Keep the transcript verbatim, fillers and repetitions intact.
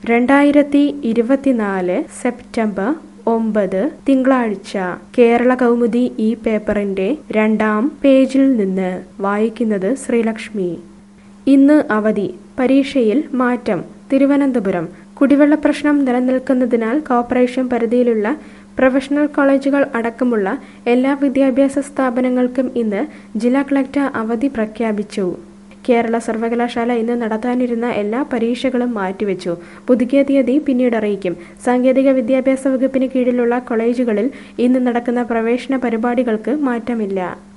രണ്ടായിരത്തി ഇരുപത്തിനാല് സെപ്റ്റംബർ ഒമ്പത് തിങ്കളാഴ്ച കേരള കൗമുദി ഈ പേപ്പറിന്റെ രണ്ടാം പേജിൽ നിന്ന് വായിക്കുന്നത് ശ്രീലക്ഷ്മി. ഇന്ന് അവധി, പരീക്ഷയിൽ മാറ്റം. തിരുവനന്തപുരം കുടിവെള്ള പ്രശ്നം നിലനിൽക്കുന്നതിനാൽ കോർപ്പറേഷൻ പരിധിയിലുള്ള പ്രൊഫഷണൽ കോളേജുകൾ അടക്കമുള്ള എല്ലാ വിദ്യാഭ്യാസ സ്ഥാപനങ്ങൾക്കും ഇന്ന് ജില്ലാ കളക്ടർ അവധി പ്രഖ്യാപിച്ചു. കേരള സർവകലാശാല ഇന്ന് നടത്താനിരുന്ന എല്ലാ പരീക്ഷകളും മാറ്റിവെച്ചു. പുതുക്കിയ തീയതി പിന്നീട് അറിയിക്കും. സാങ്കേതിക വിദ്യാഭ്യാസ വകുപ്പിന് കീഴിലുള്ള കോളേജുകളിൽ ഇന്ന് നടക്കുന്ന പ്രവേശന പരിപാടികൾക്ക് മാറ്റമില്ല.